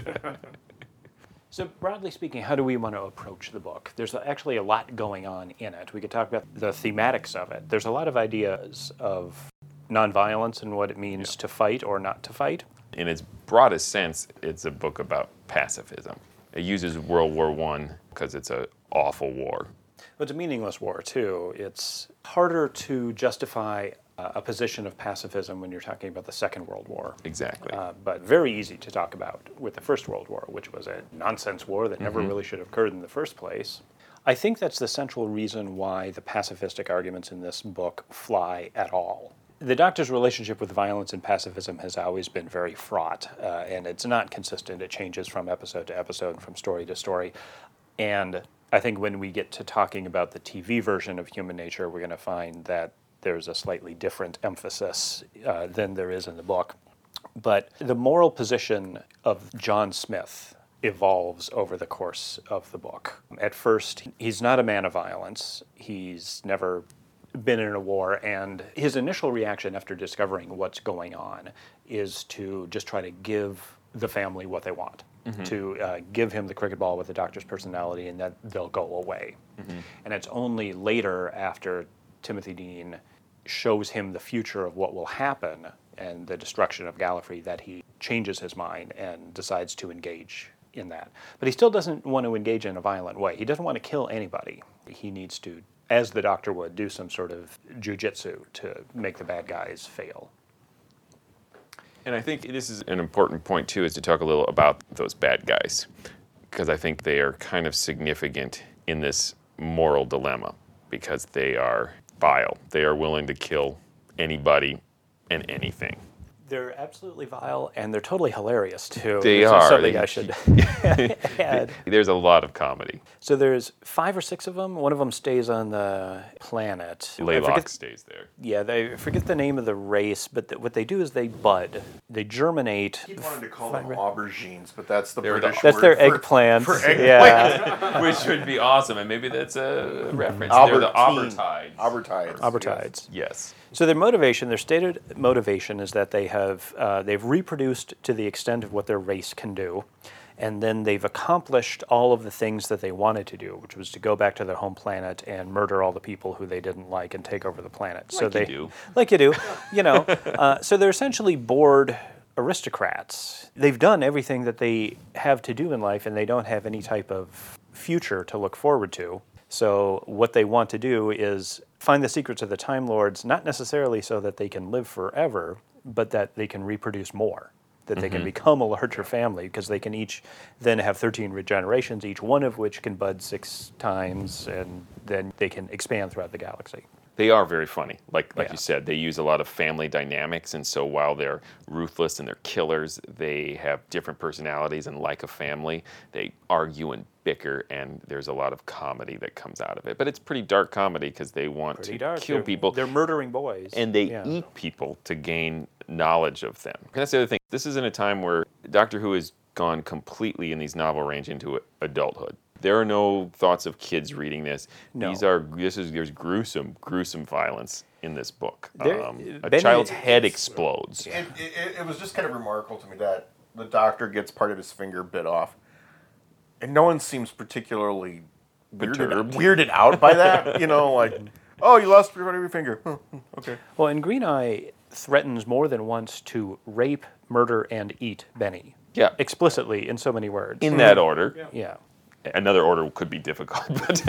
So broadly speaking, how do we want to approach the book? There's actually a lot going on in it. We could talk about the thematics of it. There's a lot of ideas of nonviolence and what it means yeah. to fight or not to fight. In its broadest sense, it's a book about pacifism. It uses World War One because it's an awful war. But it's a meaningless war, too. It's harder to justify uh, a position of pacifism when you're talking about the Second World War. Exactly. Uh, but very easy to talk about with the First World War, which was a nonsense war that never mm-hmm. really should have occurred in the first place. I think that's the central reason why the pacifistic arguments in this book fly at all. The Doctor's relationship with violence and pacifism has always been very fraught, uh, and it's not consistent. It changes from episode to episode and from story to story. And I think when we get to talking about the T V version of Human Nature, we're going to find that there's a slightly different emphasis uh, than there is in the book. But the moral position of John Smith evolves over the course of the book. At first, he's not a man of violence. He's never been in a war, and his initial reaction after discovering what's going on is to just try to give the family what they want, mm-hmm. to uh, give him the cricket ball with the Doctor's personality, and that they'll go away. Mm-hmm. And it's only later, after Timothy Dean shows him the future of what will happen and the destruction of Gallifrey, that he changes his mind and decides to engage in that. But he still doesn't want to engage in a violent way. He doesn't want to kill anybody. He needs to, as the Doctor would, do some sort of jujitsu to make the bad guys fail. And I think this is an important point, too, is to talk a little about those bad guys, because I think they are kind of significant in this moral dilemma, because they are vile. They are willing to kill anybody and anything. They're absolutely vile, and they're totally hilarious, too. They this are. Is something they, I should add. There's a lot of comedy. So there's five or six of them. One of them stays on the planet. Laylock stays there. Yeah, they forget the name of the race, but the, what they do is they bud. They germinate. I keep wanting to call them aubergines, but that's the They're British the, That's word their for, eggplant. For eggplant. Yeah. Which would be awesome, and maybe that's a reference. Aubertine. They're the Aubertides. Aubertides. Aubertides. Yes. So their motivation, their stated motivation is that they have uh, they've reproduced to the extent of what their race can do, and then they've accomplished all of the things that they wanted to do, which was to go back to their home planet and murder all the people who they didn't like and take over the planet. Like so you they do. like you do, you know. Uh, so they're essentially bored aristocrats. They've done everything that they have to do in life, and they don't have any type of future to look forward to. So what they want to do is find the secrets of the Time Lords, not necessarily so that they can live forever, but that they can reproduce more, that they can become a larger family, because they can each then have thirteen regenerations, each one of which can bud six times, and then they can expand throughout the galaxy. They are very funny. Like like Yeah. you said, they use a lot of family dynamics, and so while they're ruthless and they're killers, they have different personalities, and like a family, they argue and bicker, and there's a lot of comedy that comes out of it. But it's pretty dark comedy because they want Pretty to dark. kill They're- people. They're murdering boys. and they Yeah. eat people to gain knowledge of them. And that's the other thing. This is in a time where Doctor Who has gone completely in these novel range into adulthood. There are no thoughts of kids reading this. No. These are this is there's gruesome, gruesome violence in this book. There- Um, a Benny- child's head explodes. It, it, it was just kind of remarkable to me that the Doctor gets part of his finger bit off, and no one seems particularly weirded, Perturbed. weirded out by that. You know, like, oh, you lost part of your finger. Huh, okay. Well, and Green Eye threatens more than once to rape, murder, and eat Benny. Yeah. Explicitly in so many words. In that order. yeah. Another order could be difficult, but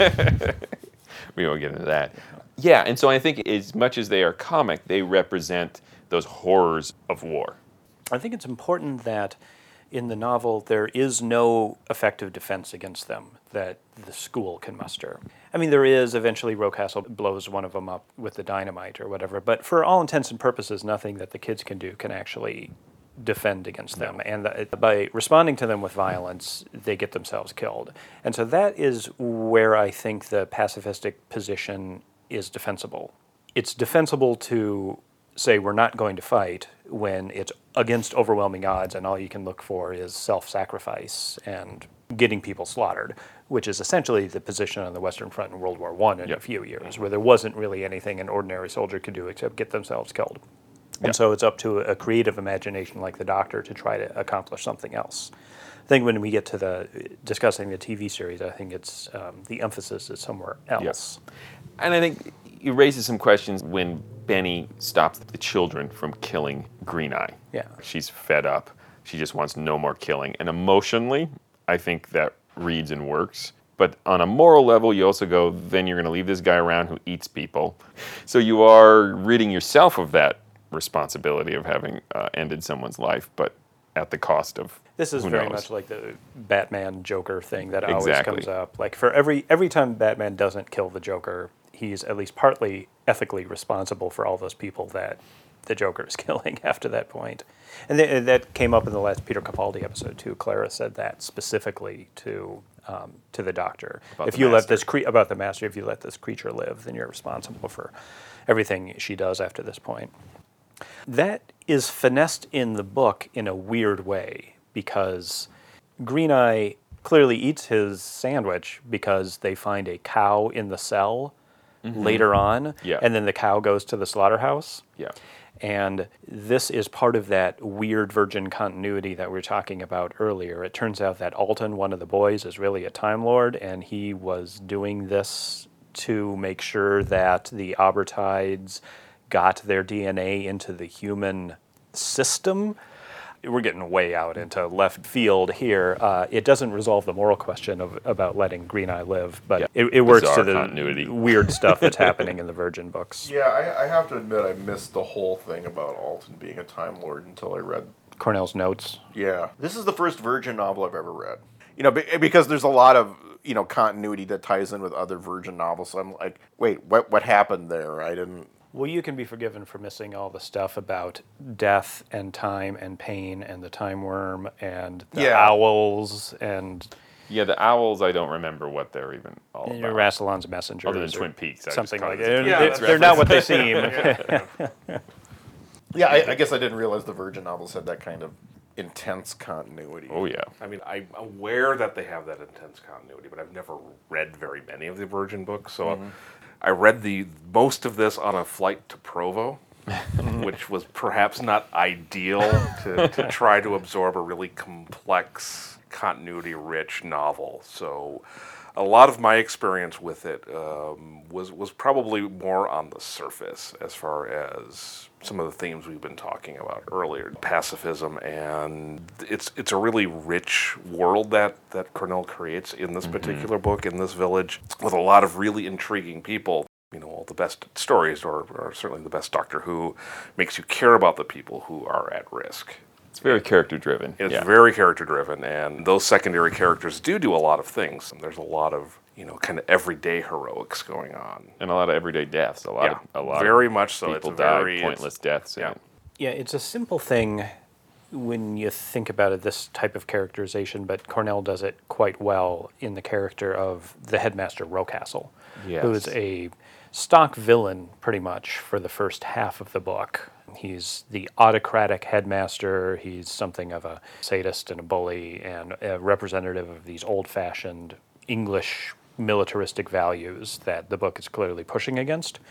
we won't get into that. Yeah, and so I think as much as they are comic, they represent those horrors of war. I think it's important that in the novel there is no effective defense against them that the school can muster. I mean, there is. Eventually Rocastle blows one of them up with the dynamite or whatever, but for all intents and purposes, nothing that the kids can do can actually defend against them. And the, by responding to them with violence, they get themselves killed. And so that is where I think the pacifistic position is defensible. It's defensible to say we're not going to fight when it's against overwhelming odds and all you can look for is self-sacrifice and getting people slaughtered, which is essentially the position on the Western Front in World War One in Yep. a few years, where there wasn't really anything an ordinary soldier could do except get themselves killed. And so it's up to a creative imagination like the Doctor to try to accomplish something else. I think when we get to the discussing the T V series, I think it's um, the emphasis is somewhere else. And I think it raises some questions when Benny stops the children from killing Green Eye. Yeah. She's fed up. She just wants no more killing. And emotionally, I think that reads and works. But on a moral level, you also go, then you're going to leave this guy around who eats people. So you are ridding yourself of that responsibility of having uh, ended someone's life, but at the cost of This is who very knows. much like the Batman Joker thing that always Exactly. comes up. Like for every every time Batman doesn't kill the Joker, he's at least partly ethically responsible for all those people that the Joker is killing after that point. And th- that came up in the last Peter Capaldi episode too. Clara said that specifically to um, to the Doctor. About if the you let Master. this cre- about the Master, if you let this creature live, then you're responsible for everything she does after this point. That is finessed in the book in a weird way because Green Eye clearly eats his sandwich because they find a cow in the cell later on, Yeah. and then the cow goes to the slaughterhouse. Yeah. And this is part of that weird Virgin continuity that we were talking about earlier. It turns out that Alton, one of the boys, is really a Time Lord, and he was doing this to make sure that the Abertides got their D N A into the human system. We're getting way out into left field here. Uh, it doesn't resolve the moral question of about letting Green Eye live, but Yeah. it, it works Bizarre to the continuity. weird stuff that's happening in the Virgin books. Yeah, I, I have to admit I missed the whole thing about Alton being a Time Lord until I read. Cornell's notes. Yeah, this is the first Virgin novel I've ever read. You know, be- because there's a lot of you know continuity that ties in with other Virgin novels. So I'm like, wait, what what happened there? I didn't. Well, you can be forgiven for missing all the stuff about death and time and pain and the time worm and the Yeah. owls and Yeah, the owls, I don't remember what they're even all and about. Rassilon's messengers. Other than or Twin Peaks. I just Something caught like it that. as a They're, Twin they're- Peaks they're not what they reference. seem. Yeah, I, I guess I didn't realize the Virgin novels had that kind of intense continuity. Oh, yeah. I mean, I'm aware that they have that intense continuity, but I've never read very many of the Virgin books. So I read the most of this on a flight to Provo. which was perhaps not ideal to, to try to absorb a really complex, continuity-rich novel. So a lot of my experience with it um, was was probably more on the surface as far as some of the themes we've been talking about earlier, pacifism, and it's it's a really rich world that, that Cornell creates in this mm-hmm. particular book, in this village, with a lot of really intriguing people. You know, all the best stories, or, or certainly the best Doctor Who, makes you care about the people who are at risk. It's very character-driven. It's yeah. very character-driven, and those secondary characters do do a lot of things. There's a lot of, you know, kind of everyday heroics going on. And a lot of everyday deaths. A lot yeah, of, a lot very of much so. people It's die very, pointless deaths. Yeah. It. Yeah, it's a simple thing when you think about it, this type of characterization, but Cornell does it quite well in the character of the headmaster, Rocastle, Yes. who is a stock villain pretty much for the first half of the book. He's the autocratic headmaster. He's something of a sadist and a bully and a representative of these old-fashioned English militaristic values that the book is clearly pushing against.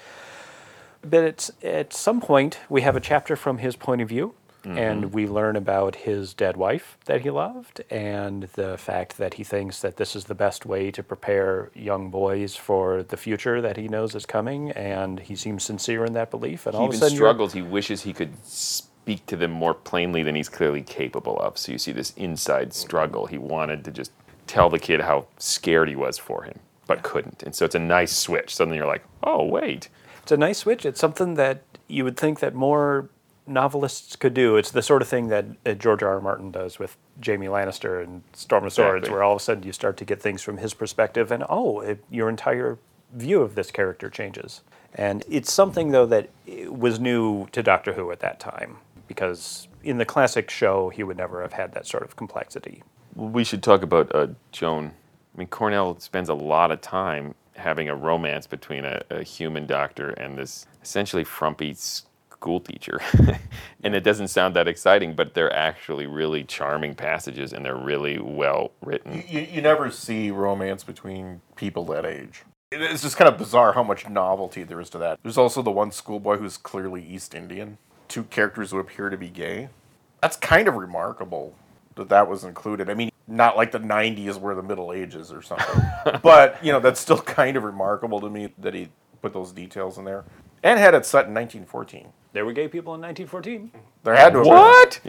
But it's, at some point, we have a chapter from his point of view, mm-hmm. and we learn about his dead wife that he loved, and the fact that he thinks that this is the best way to prepare young boys for the future that he knows is coming, and he seems sincere in that belief. And he all even of a sudden struggles. He wishes he could speak to them more plainly than he's clearly capable of. So you see this inside struggle. He wanted to just tell the kid how scared he was for him, but couldn't. And so it's a nice switch. Suddenly you're like, oh, wait. It's a nice switch. It's something that you would think that more novelists could do. It's the sort of thing that uh, George R. R. Martin does with Jaime Lannister and Storm of Swords, Exactly. where all of a sudden you start to get things from his perspective, and oh, it, your entire view of this character changes. And it's something, though, that was new to Doctor Who at that time, because in the classic show, he would never have had that sort of complexity. Well, we should talk about uh, Joan. I mean, Cornell spends a lot of time having a romance between a, a human doctor and this essentially frumpy school teacher. And it doesn't sound that exciting, but they're actually really charming passages, and they're really well written. You, you never see romance between people that age. It's just kind of bizarre how much novelty there is to that. There's also the one schoolboy who's clearly East Indian. Two characters who appear to be gay. That's kind of remarkable that that was included. I mean, not like the nineties were the Middle Ages or something. But, you know, that's still kind of remarkable to me that he put those details in there. And had it set in nineteen fourteen. There were gay people in nineteen fourteen. There had to have What?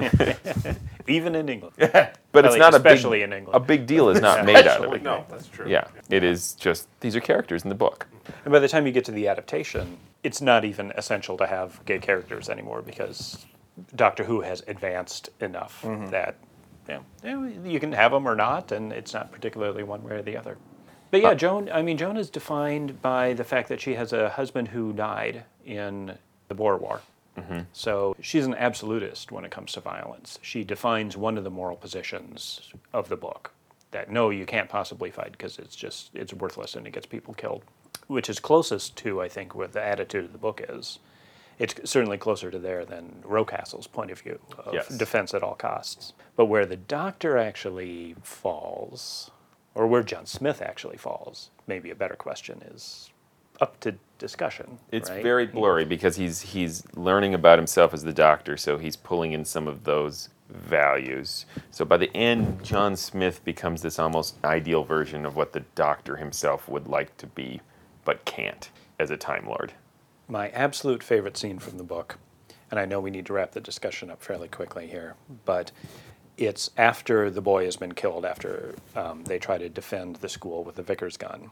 Even in England. But it's not a big, especially in England. a big deal is not made out of it. No, that's true. Yeah, it is just, these are characters in the book. And by the time you get to the adaptation, it's not even essential to have gay characters anymore, because Doctor Who has advanced enough mm-hmm. that you know, you can have them or not, and it's not particularly one way or the other. But yeah, uh, Joan, I mean, Joan is defined by the fact that she has a husband who died in the Boer War. Mm-hmm. So she's an absolutist when it comes to violence. She defines one of the moral positions of the book, that no, you can't possibly fight because it's just, it's worthless and it gets people killed, which is closest to, I think, what the attitude of the book is. It's certainly closer to there than Rocastle's point of view of yes. defense at all costs. But where the Doctor actually falls, or where John Smith actually falls, maybe a better question, is up to discussion. It's right? very blurry because he's he's learning about himself as the Doctor, so he's pulling in some of those values. So by the end, John Smith becomes this almost ideal version of what the Doctor himself would like to be, but can't as a Time Lord. My absolute favorite scene from the book, and I know we need to wrap the discussion up fairly quickly here, but it's after the boy has been killed, after um, they try to defend the school with the Vickers gun.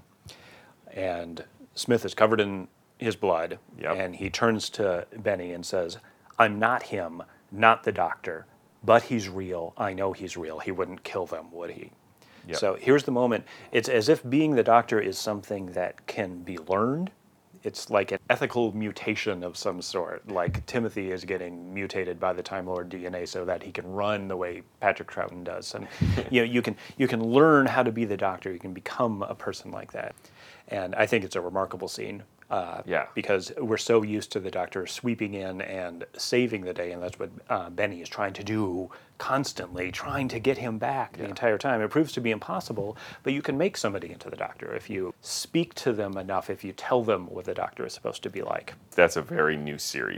And Smith is covered in his blood, yep. and he turns to Benny and says, "I'm not him, not the Doctor, but he's real. I know he's real. He wouldn't kill them, would he?" Yep. So here's the moment. It's as if being the Doctor is something that can be learned. It's like an ethical mutation of some sort, like Timothy is getting mutated by the Time Lord D N A so that he can run the way Patrick Troughton does. And you know, you can you can learn how to be the Doctor. You can become a person like that. And I think it's a remarkable scene. Uh, yeah. Because we're so used to the Doctor sweeping in and saving the day, and that's what uh, Benny is trying to do constantly, trying to get him back yeah. the entire time. It proves to be impossible, but you can make somebody into the Doctor if you speak to them enough, if you tell them what the Doctor is supposed to be like. That's a very new series.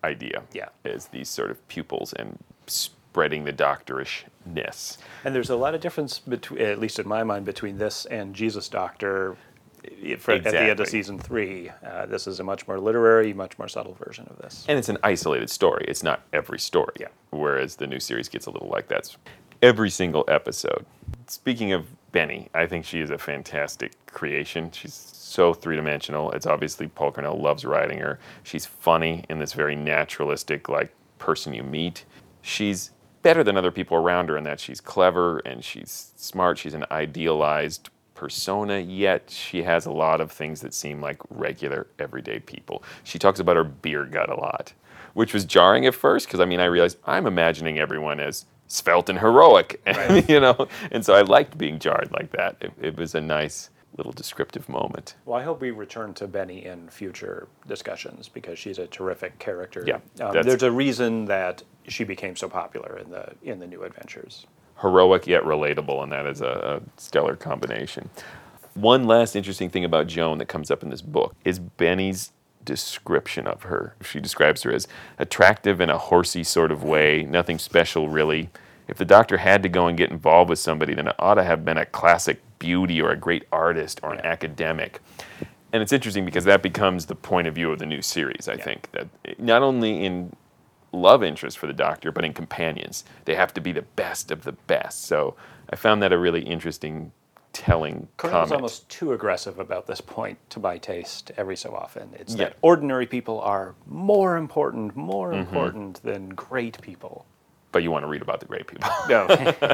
idea. Yeah. Is these sort of pupils and spreading the doctorishness. And there's a lot of difference, between, at least in my mind, between this and Jesus Doctor eh, for, at the end Exactly. of season three. Uh, this is a much more literary, much more subtle version of this. And it's an isolated story. It's not every story. Yeah. Whereas the new series gets a little like that. It's every single episode. Speaking of Benny, I think she is a fantastic creation. She's so three-dimensional. It's obviously Paul Cornell loves writing her. She's funny in this very naturalistic, like, person you meet. She's better than other people around her in that she's clever and she's smart. She's an idealized persona, yet she has a lot of things that seem like regular, everyday people. She talks about her beer gut a lot, which was jarring at first because, I mean, I realized I'm imagining everyone as svelte and heroic, right. you know, and so I liked being jarred like that. It, it was a nice little descriptive moment. Well, I hope we return to Benny in future discussions because she's a terrific character. Yeah, um, that's- there's a reason that she became so popular in the in the New Adventures. Heroic yet relatable, and that is a, a stellar combination. One last interesting thing about Joan that comes up in this book is Benny's description of her. She describes her as attractive in a horsey sort of way, nothing special really. If the doctor had to go and get involved with somebody, then it ought to have been a classic beauty or a great artist or an Yeah. academic. And it's interesting because that becomes the point of view of the new series, I Yeah. think. That not only in love interest for the doctor, but in companions. They have to be the best of the best. So I found that a really interesting telling Cornell's comment. almost too aggressive about this point to my taste every so often. It's Yeah. that ordinary people are more important, more Mm-hmm. important than great people. But you want to read about the great people. No.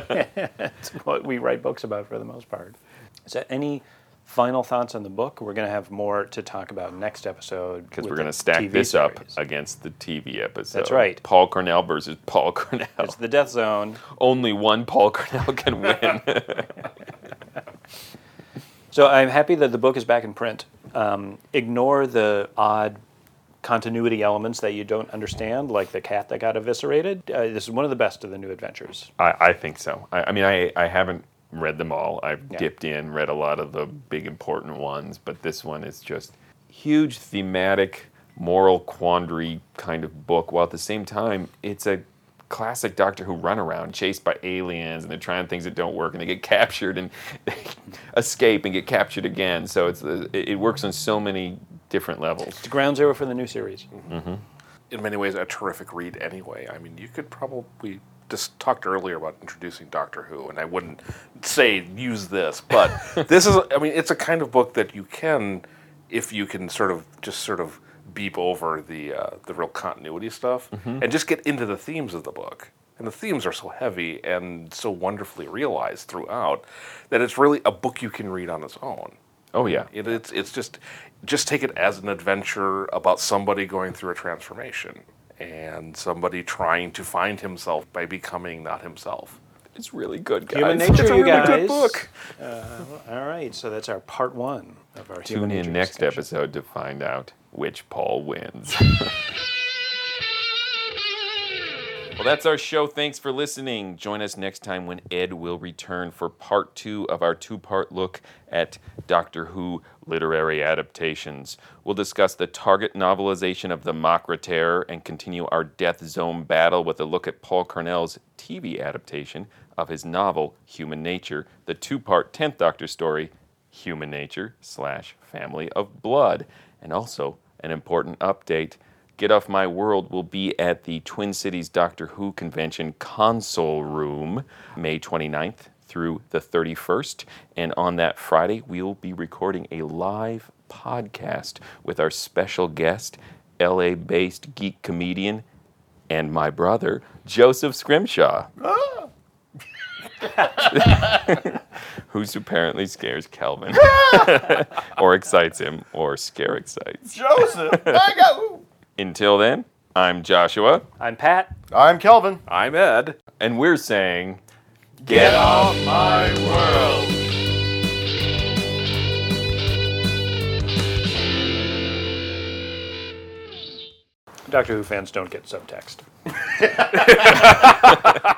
That's what we write books about for the most part. Is there any final thoughts on the book? We're going to have more to talk about next episode. Because with we're going the to stack T V this up series. against the T V episode. That's right. Paul Cornell versus Paul Cornell. It's the Death Zone. Only one Paul Cornell can win. So I'm happy that the book is back in print. Um, ignore the odd continuity elements that you don't understand, like the cat that got eviscerated. Uh, this is one of the best of the New Adventures. I, I think so. I, I mean, I, I haven't read them all. I've Yeah. dipped in, read a lot of the big important ones, but this one is just huge thematic, moral quandary kind of book, while at the same time, it's a classic Doctor Who runaround, chased by aliens, and they're trying things that don't work, and they get captured, and they escape and get captured again. So it's it, it works on so many different levels. It's ground zero for the new series. In many ways, a terrific read anyway. I mean, you could probably just talked earlier about introducing Doctor Who, and I wouldn't say use this, but this is, I mean, it's a kind of book that you can, if you can sort of just sort of beep over the uh, the real continuity stuff and just get into the themes of the book. And the themes are so heavy and so wonderfully realized throughout that it's really a book you can read on its own. Oh, yeah. It, it's it's just just take it as an adventure about somebody going through a transformation and somebody trying to find himself by becoming not himself. It's really good, guys. Human Nature, it's a you really guys. good book. All right, so that's our part one of our Tune Human in Nature next discussion. episode to find out which Paul wins. Well, that's our show. Thanks for listening. Join us next time when Ed will return for part two of our two-part look at Doctor Who literary adaptations. We'll discuss the Target novelization of the Makra Terror and continue our Death Zone battle with a look at Paul Cornell's T V adaptation of his novel Human Nature, the two-part tenth Doctor story, Human Nature slash Family of Blood. And also, an important update, Get Off My World will be at the Twin Cities Doctor Who Convention Console Room May twenty-ninth through the thirty-first. And on that Friday, we'll be recording a live podcast with our special guest, L A-based geek comedian, and my brother, Joseph Scrimshaw. Who's apparently scares Kelvin. Or excites him, or scare excites. Joseph, I got. Until then, I'm Joshua, I'm Pat. I'm Kelvin. I'm Ed. and we're saying, Get off my world! Doctor Who fans don't get subtext.